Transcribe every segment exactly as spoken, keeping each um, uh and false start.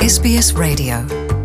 S B S Radio.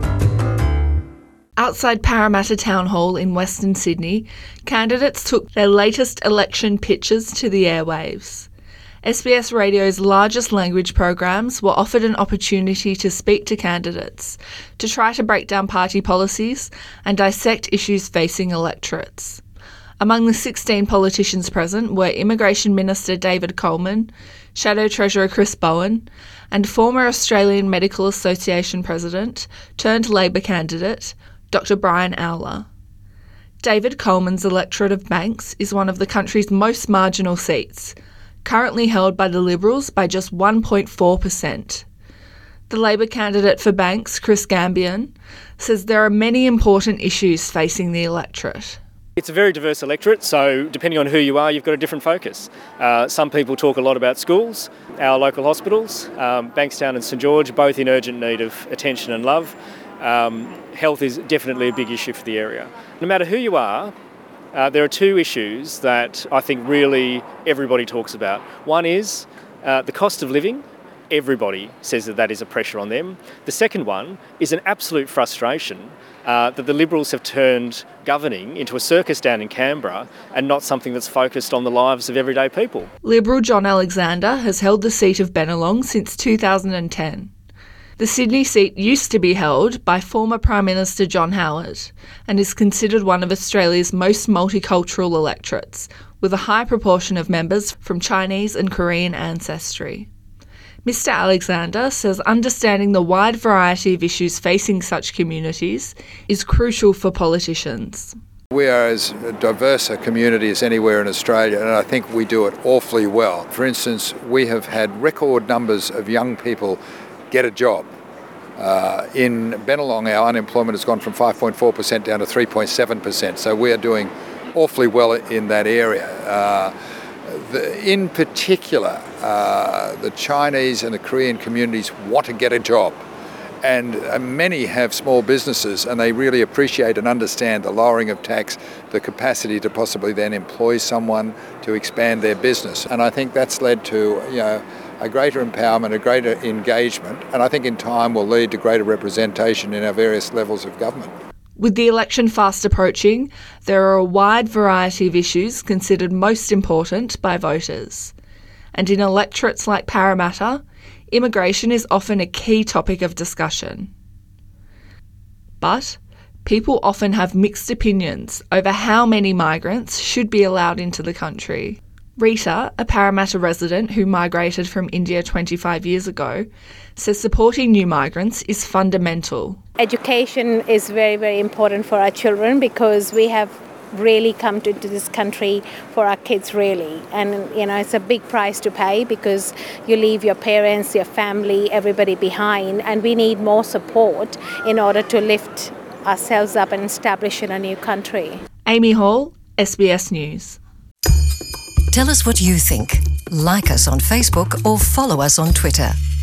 Outside Parramatta Town Hall in Western Sydney, candidates took their latest election pitches to the airwaves. S B S Radio's largest language programs were offered an opportunity to speak to candidates, to try to break down party policies and dissect issues facing electorates. Among the sixteen politicians present were Immigration Minister David Coleman, Shadow Treasurer Chris Bowen, and former Australian Medical Association President turned Labor candidate Doctor Brian Owler. David Coleman's electorate of Banks is one of the country's most marginal seats, currently held by the Liberals by just one point four percent. The Labor candidate for Banks, Chris Gambian, says there are many important issues facing the electorate. It's a very diverse electorate, so depending on who you are, you've got a different focus. Uh, some people talk a lot about schools, our local hospitals, um, Bankstown and St George, both in urgent need of attention and love. Um, health is definitely a big issue for the area. No matter who you are, uh, there are two issues that I think really everybody talks about. One is uh, the cost of living. Everybody says that that is a pressure on them. The second one is an absolute frustration uh, that the Liberals have turned governing into a circus down in Canberra and not something that's focused on the lives of everyday people. Liberal John Alexander has held the seat of Bennelong since two thousand ten. The Sydney seat used to be held by former Prime Minister John Howard and is considered one of Australia's most multicultural electorates, with a high proportion of members from Chinese and Korean ancestry. Mister Alexander says understanding the wide variety of issues facing such communities is crucial for politicians. We are as diverse a community as anywhere in Australia, and I think we do it awfully well. For instance, we have had record numbers of young people get a job. Uh, in Bennelong, our unemployment has gone from five point four percent down to three point seven percent, so we are doing awfully well in that area. Uh, the, in particular, uh, the Chinese and the Korean communities want to get a job, and uh, many have small businesses, and they really appreciate and understand the lowering of tax, the capacity to possibly then employ someone to expand their business. And I think that's led to, you know, a greater empowerment, a greater engagement, and I think in time will lead to greater representation in our various levels of government. With the election fast approaching, there are a wide variety of issues considered most important by voters. And in electorates like Parramatta, immigration is often a key topic of discussion. But people often have mixed opinions over how many migrants should be allowed into the country. Rita, a Parramatta resident who migrated from India twenty-five years ago, says supporting new migrants is fundamental. Education is very, very important for our children because we have really come to, to this country for our kids, really. And, you know, it's a big price to pay because you leave your parents, your family, everybody behind, and we need more support in order to lift ourselves up and establish in a new country. Amy Hall, S B S News. Tell us what you think. Like us on Facebook or follow us on Twitter.